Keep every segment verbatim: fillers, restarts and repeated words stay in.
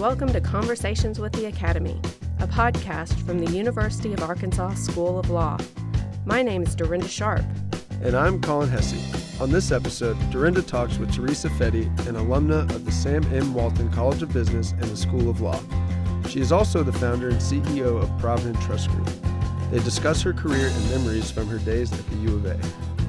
welcome to Conversations with the Academy, a podcast from the University of Arkansas School of Law. My name is Dorinda Sharp. And I'm Colin Hesse. On this episode, Dorinda talks with Teresa Fetty, an alumna of the Sam M. Walton College of Business and the School of Law. She is also the founder and C E O of Provident Trust Group. They discuss her career and memories from her days at the U of A.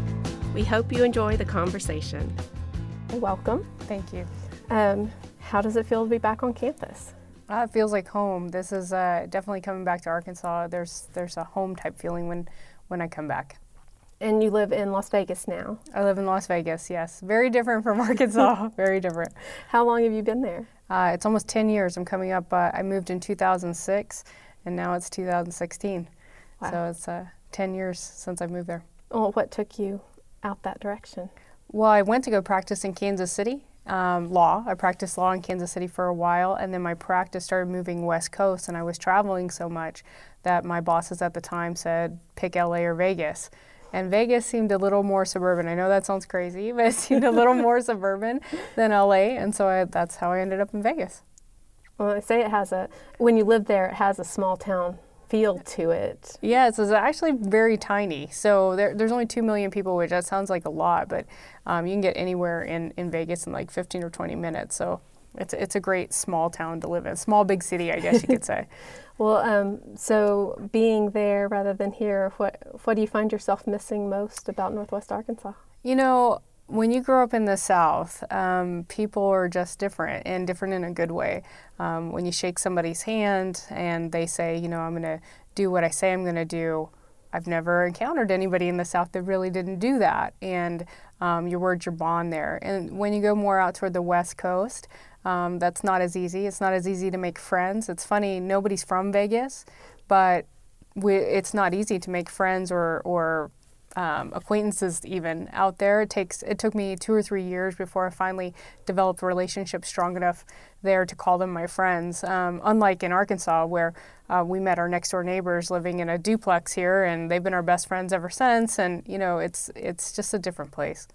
We hope you enjoy the conversation. Welcome. Thank you. Um, how does it feel to be back on campus? Uh, it feels like home. This is uh, definitely coming back to Arkansas. There's there's a home type feeling when, when I come back. And you live in Las Vegas now? I live in Las Vegas, yes. Very different from Arkansas, very different. How long have you been there? Uh, it's almost ten years. I'm coming up, uh, I moved in two thousand six, and now it's two thousand sixteen. Wow. So it's uh, ten years since I moved there. Well, what took you out that direction? Well, I went to go practice in Kansas City. Um, law. I practiced law in Kansas City for a while, and then my practice started moving west coast, and I was traveling so much that my bosses at the time said, pick L A or Vegas. And Vegas seemed a little more suburban. I know that sounds crazy, but it seemed a little more suburban than L A, and so I, that's how I ended up in Vegas. Well, I say it has a, when you live there, it has a small town feel to it. Yeah, it's, it's actually very tiny. So there, there's only two million people, which that sounds like a lot, but um, you can get anywhere in, in Vegas in like fifteen or twenty minutes. So it's, it's a great small town to live in. Small, big city, I guess you could say. Well, um, so being there rather than here, what, what do you find yourself missing most about Northwest Arkansas? You know, when you grow up in the South, um, people are just different, and different in a good way. Um, when you shake somebody's hand and they say, you know, I'm going to do what I say I'm going to do, I've never encountered anybody in the South that really didn't do that. And um, your word's your bond there. And when you go more out toward the West Coast, um, that's not as easy. It's not as easy to make friends. It's funny, nobody's from Vegas, but we, it's not easy to make friends or, or Um, acquaintances even out there. It takes it took me two or three years before I finally developed relationships strong enough there to call them my friends. Um, unlike in Arkansas, where uh, we met our next door neighbors living in a duplex here, and they've been our best friends ever since. And you know, it's it's just a different place.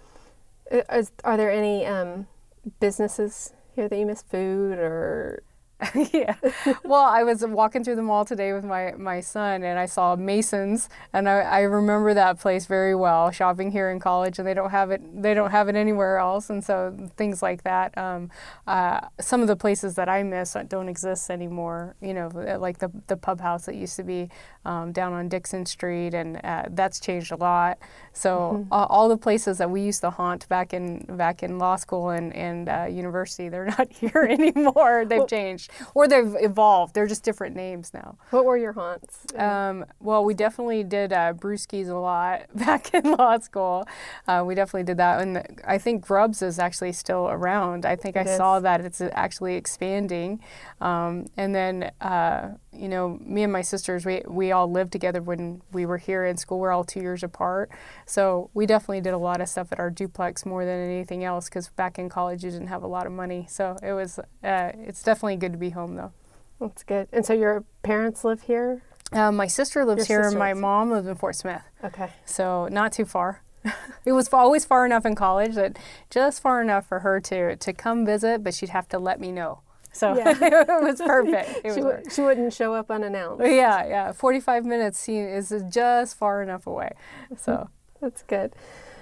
Is, are there any um, businesses here that you miss? Food or? Yeah. Well, I was walking through the mall today with my, my son, and I saw Mason's, and I, I remember that place very well, shopping here in college, and they don't have it they don't have it anywhere else, and so things like that. Um, uh, some of the places that I miss don't exist anymore, you know, like the, the pub house that used to be um, down on Dixon Street, and uh, that's changed a lot. So mm-hmm. uh, all the places that we used to haunt back in back in law school and, and uh, university, they're not here anymore. They've well, changed. Or they've evolved. They're just different names now. What were your haunts? Um, well, we definitely did uh, brewskis a lot back in law school. Uh, we definitely did that. And I think Grubs is actually still around. I think it I is. saw that it's actually expanding. Um, and then, uh, you know, me and my sisters, we, we all lived together when we were here in school. We're all two years apart. So we definitely did a lot of stuff at our duplex more than anything else, because back in college you didn't have a lot of money. So it was, uh, it's definitely good to be home though. That's good. And so your parents live here? Uh, my sister lives your here sister and my lives mom lives in Fort Smith. Okay. So not too far. It was always far enough in college that just far enough for her to, to come visit, but she'd have to let me know. So yeah. It was perfect. It was she, w- she wouldn't show up unannounced. Yeah, yeah. forty-five minutes is just far enough away. So that's good.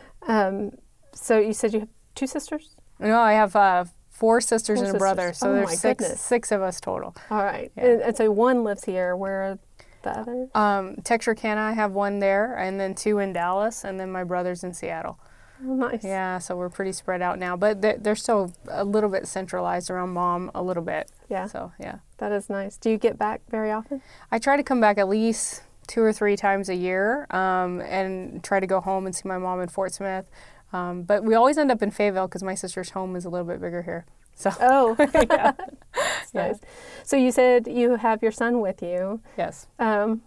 Um, so you said you have two sisters? No, I have uh, four sisters four and sisters. a brother. So oh there's six, goodness. six of us total. All right. Yeah. And, and so one lives here. Where are the others? Um, Texarkana, I have one there, and then two in Dallas, and then my brother's in Seattle. Oh, nice. Yeah, so we're pretty spread out now, but they're, they're still a little bit centralized around mom a little bit. Yeah. So, yeah. That is nice. Do you get back very often? I try to come back at least two or three times a year um, and try to go home and see my mom in Fort Smith. Um, but we always end up in Fayetteville because my sister's home is a little bit bigger here. So. Oh, yeah. That's yeah. nice. So you said you have your son with you. Yes. Um,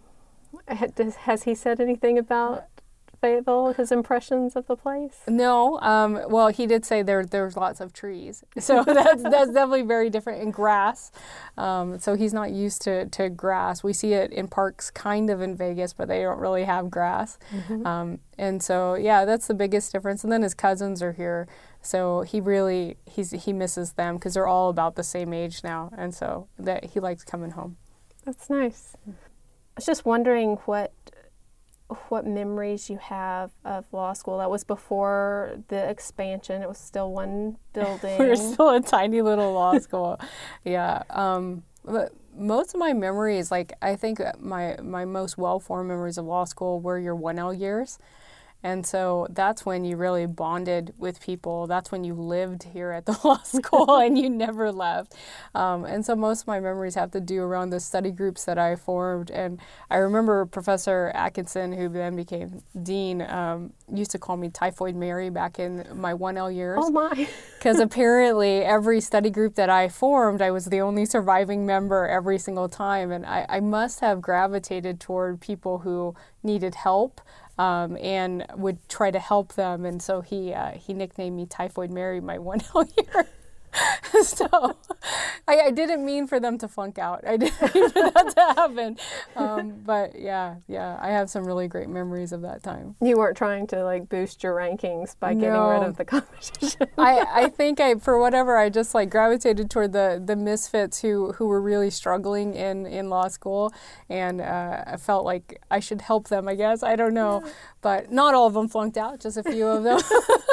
has he said anything about Fayetteville, his impressions of the place? No. Um, well, he did say there there's lots of trees. So that's that's definitely very different. And grass. Um, so he's not used to, to grass. We see it in parks kind of in Vegas, but they don't really have grass. Mm-hmm. Um, and so, yeah, that's the biggest difference. And then his cousins are here. So he really, he's, he misses them because they're all about the same age now. And so that he likes coming home. That's nice. I was just wondering what what memories you have of law school. That was before the expansion. It was still one building. We were still a tiny little law school. Yeah. Um, but most of my memories, like I think my, my most well-formed memories of law school were your one L years. And so that's when you really bonded with people. That's when you lived here at the law school and you never left. Um, and so most of my memories have to do around the study groups that I formed. And I remember Professor Atkinson, who then became dean, um, used to call me Typhoid Mary back in my one L years. Oh my. Because apparently every study group that I formed, I was the only surviving member every single time. And I, I must have gravitated toward people who needed help. Um, and would try to help them, and so he uh, he nicknamed me Typhoid Mary my one L year. So I, I didn't mean for them to flunk out. I didn't mean for that to happen. Um, but yeah, yeah, I have some really great memories of that time. You weren't trying to like boost your rankings by getting No. rid of the competition. I, I think I, for whatever, I just like gravitated toward the, the misfits who, who were really struggling in, in law school, and uh, I felt like I should help them, I guess. I don't know. Yeah. But not all of them flunked out, just a few of them.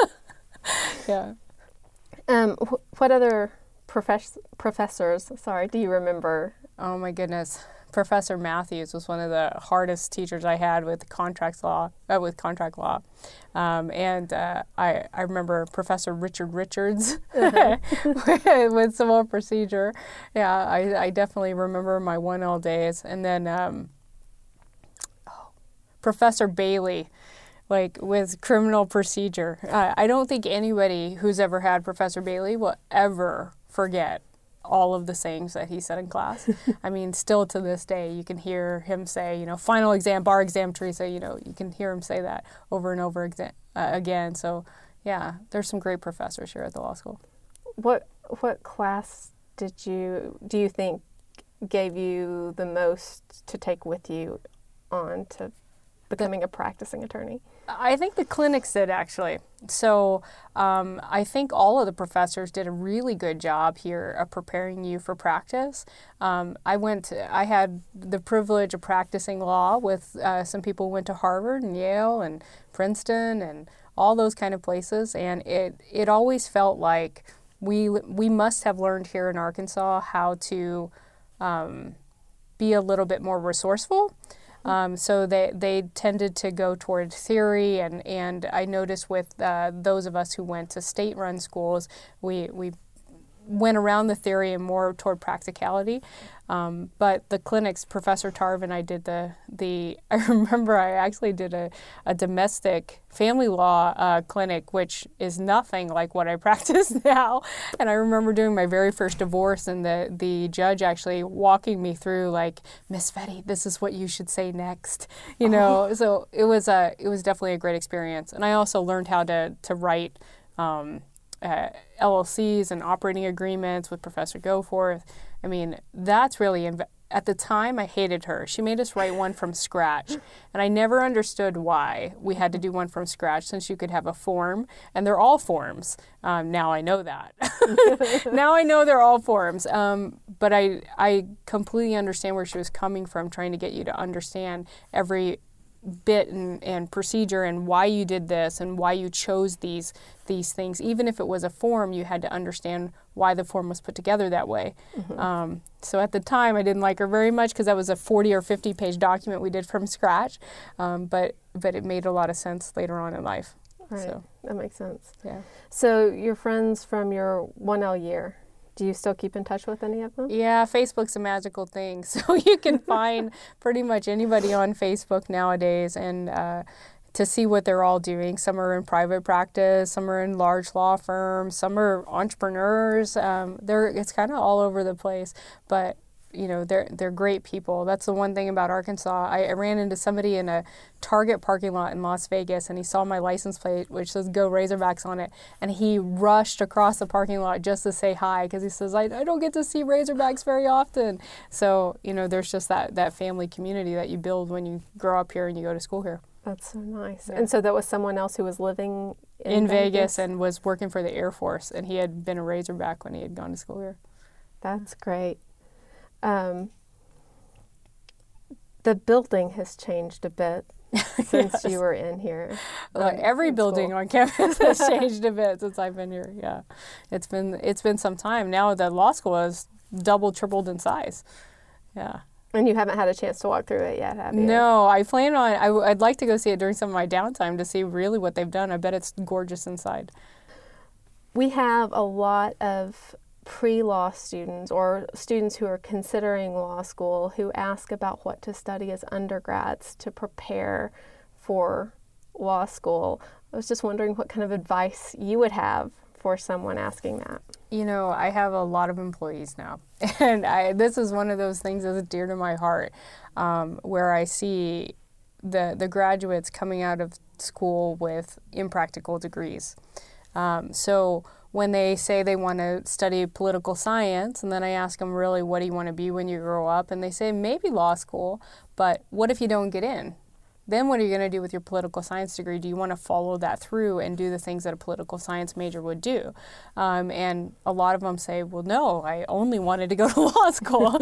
Yeah. Um, wh- what other profess- professors, sorry, do you remember? Oh my goodness. Professor Matthews was one of the hardest teachers I had with contracts law, uh, with contract law. Um, and uh, I, I remember Professor Richard Richards uh-huh. with, with civil procedure. Yeah, I, I definitely remember my one L days. And then um, oh, Professor Bailey, like with criminal procedure. Uh, I don't think anybody who's ever had Professor Bailey will ever forget all of the sayings that he said in class. I mean, still to this day, you can hear him say, you know, final exam, bar exam, Teresa, you know, you can hear him say that over and over exa- uh, again. So, yeah, there's some great professors here at the law school. What what class did you, do you think gave you the most to take with you on to becoming a practicing attorney? I think the clinics did, actually. So um, I think all of the professors did a really good job here of preparing you for practice. Um, I went, to, I had the privilege of practicing law with uh, some people who went to Harvard and Yale and Princeton and all those kind of places, and it, it always felt like we, we must have learned here in Arkansas how to um, be a little bit more resourceful. Um, so they, they tended to go toward theory, and, and I noticed with uh, those of us who went to state-run schools, we, we went around the theory and more toward practicality. Um, but the clinics, Professor Tarv and I did the, the I remember I actually did a, a domestic family law uh, clinic, which is nothing like what I practice now. And I remember doing my very first divorce, and the, the judge actually walking me through, like, Miss Fetty, this is what you should say next, you know. Oh. So it was a, it was definitely a great experience. And I also learned how to, to write um, uh, L L Cs and operating agreements with Professor Goforth. I mean, that's really, inv- at the time, I hated her. She made us write one from scratch, and I never understood why we had to do one from scratch, since you could have a form, and they're all forms. Um, now I know that. Now I know they're all forms, um, but I, I completely understand where she was coming from, trying to get you to understand every bit and, and procedure and why you did this and why you chose these these things. Even if it was a form, you had to understand why the form was put together that way. Mm-hmm. Um, so at the time, I didn't like her very much because that was a forty or fifty page document we did from scratch, um, but but it made a lot of sense later on in life. Right, so, that makes sense. Yeah. So your friends from your one L year, do you still keep in touch with any of them? Yeah, Facebook's a magical thing. So you can find pretty much anybody on Facebook nowadays, and uh, to see what they're all doing. Some are in private practice, some are in large law firms, some are entrepreneurs. Um, they're it's kind of all over the place, but you know, they're they're great people. That's the one thing about Arkansas. I, I ran into somebody in a Target parking lot in Las Vegas, and he saw my license plate, which says Go Razorbacks on it, and he rushed across the parking lot just to say hi, because he says, I, I don't get to see Razorbacks very often. So, you know, there's just that, that family community that you build when you grow up here and you go to school here. That's so nice. Yeah. And so that was someone else who was living in, in Vegas? Vegas and was working for the Air Force, and he had been a Razorback when he had gone to school here. That's great. Um, the building has changed a bit since Yes. you were in here. Well, um, every in building school. on campus has changed a bit since I've been here. Yeah, it's been it's been some time now. The law school has doubled, tripled in size. Yeah. And you haven't had a chance to walk through it yet, have you? No, I plan on. I, w- I'd like to go see it during some of my downtime to see really what they've done. I bet it's gorgeous inside. We have a lot of pre-law students or students who are considering law school who ask about what to study as undergrads to prepare for law school. I was just wondering what kind of advice you would have for someone asking that. You know, I have a lot of employees now, and I, this is one of those things that's dear to my heart, um, where I see the the graduates coming out of school with impractical degrees. Um, so when they say they want to study political science, and then I ask them, really, what do you want to be when you grow up? And they say, maybe law school, but what if you don't get in? Then what are you going to do with your political science degree? Do you want to follow that through and do the things that a political science major would do? Um, and a lot of them say, well, no, I only wanted to go to law school.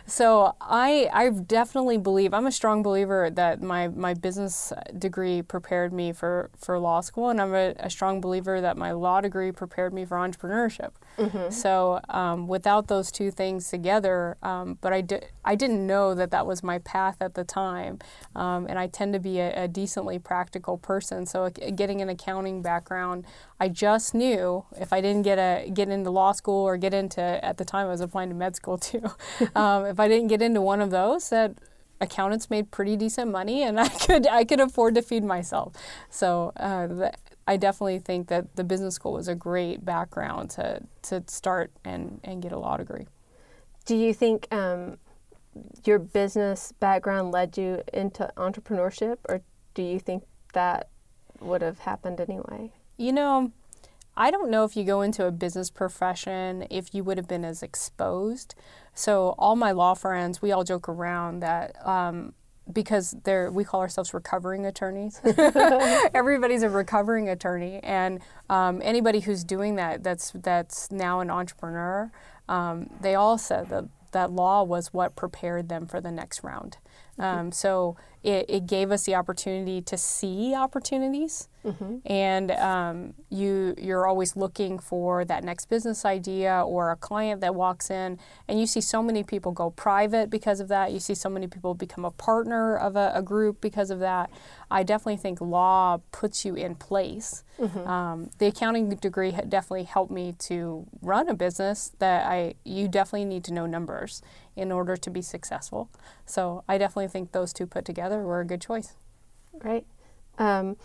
So I I definitely believe, I'm a strong believer that my, my business degree prepared me for, for law school, and I'm a, a strong believer that my law degree prepared me for entrepreneurship. Mm-hmm. So um, without those two things together, um, but I, di- I didn't know that that was my path at the time, um, and I tend to be a, a decently practical person. So uh, getting an accounting background, I just knew if I didn't get a get into law school or get into, at the time I was applying to med school too, um, if I didn't get into one of those, that accountants made pretty decent money, and I could I could afford to feed myself. So uh, the, I definitely think that the business school was a great background to to start and, and get a law degree. Do you think um, your business background led you into entrepreneurship, or do you think that would have happened anyway? You know, I don't know if you go into a business profession if you would have been as exposed. So all my law friends, we all joke around that um, because they're we call ourselves recovering attorneys. Everybody's a recovering attorney, and um, anybody who's doing that, that's that's now an entrepreneur. Um, they all said that that law was what prepared them for the next round. Um, so it, it gave us the opportunity to see opportunities, mm-hmm. and um, you you're always looking for that next business idea or a client that walks in, and you see so many people go private because of that. You see so many people become a partner of a, a group because of that. I definitely think law puts you in place. Mm-hmm. Um, the accounting degree definitely helped me to run a business that I you definitely need to know numbers in order to be successful. So I definitely think those two put together were a good choice. Great. Um,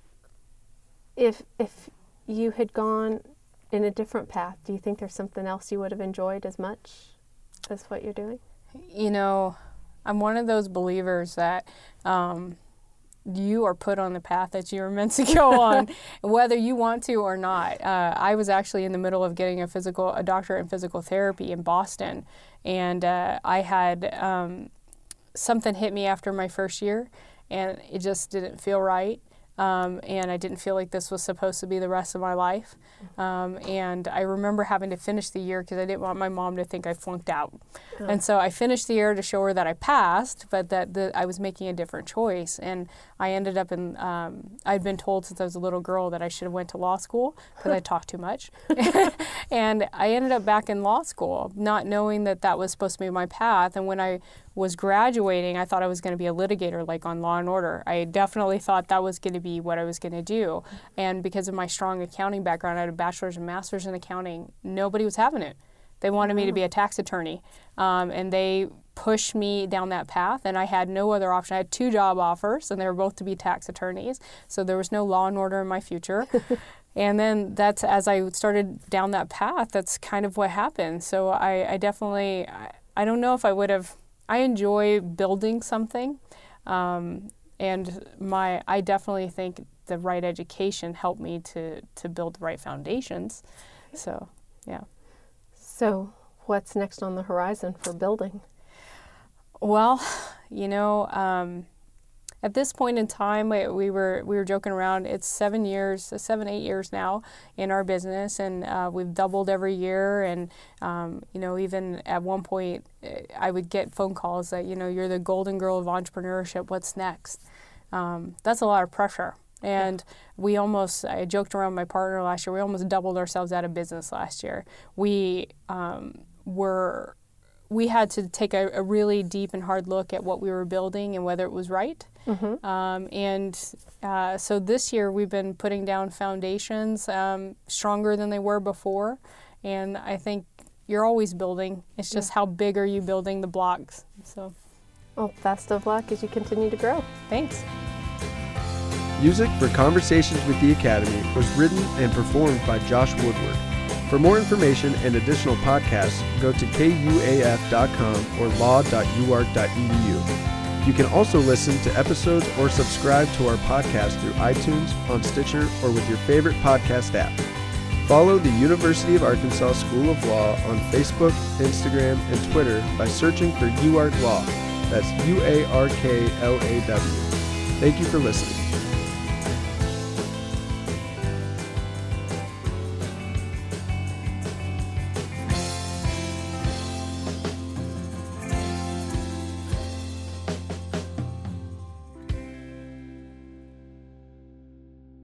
if if you had gone in a different path, do you think there's something else you would have enjoyed as much as what you're doing? You know, I'm one of those believers that um, you are put on the path that you are meant to go on, whether you want to or not. Uh, I was actually in the middle of getting a physical, a doctorate in physical therapy in Boston, and uh, I had um, something hit me after my first year, and it just didn't feel right. Um, and I didn't feel like this was supposed to be the rest of my life. Um, and I remember having to finish the year because I didn't want my mom to think I flunked out. Oh. And so I finished the year to show her that I passed, but that the, I was making a different choice. And I ended up in, um, I'd been told since I was a little girl that I should have went to law school because I talked too much. And I ended up back in law school, not knowing that that was supposed to be my path. And when I was graduating, I thought I was going to be a litigator, like on Law and Order. I definitely thought that was going to be what I was going to do. And because of my strong accounting background, I had a bachelor's and master's in accounting, nobody was having it. They wanted me to be a tax attorney. Um, and they pushed me down that path, and I had no other option. I had two job offers, and they were both to be tax attorneys. So there was no Law and Order in my future. And then that's, as I started down that path, that's kind of what happened. So I, I definitely, I, I don't know if I would have, I enjoy building something, um, and my I definitely think the right education helped me to, to build the right foundations. So, yeah. So what's next on the horizon for building? Well, you know, um, at this point in time, we, we were we were joking around. It's seven years, seven eight years now in our business, and uh, we've doubled every year. And um, you know, even at one point, I would get phone calls that, you know, you're the golden girl of entrepreneurship. What's next? Um, that's a lot of pressure. And we almost, I joked around with my partner last year, we almost doubled ourselves out of business last year. We um, were, we had to take a, a really deep and hard look at what we were building and whether it was right. Mm-hmm. Um, and uh, so this year we've been putting down foundations um, stronger than they were before. And I think you're always building. It's just yeah. how big are you building the blocks. So, well, best of luck as you continue to grow. Thanks. Music for Conversations with the Academy was written and performed by Josh Woodward. For more information and additional podcasts, go to K U A F dot com or law dot U A R C dot E D U. You can also listen to episodes or subscribe to our podcast through iTunes, on Stitcher, or with your favorite podcast app. Follow the University of Arkansas School of Law on Facebook, Instagram, and Twitter by searching for U A R C Law. That's U A R K L A W. Thank you for listening.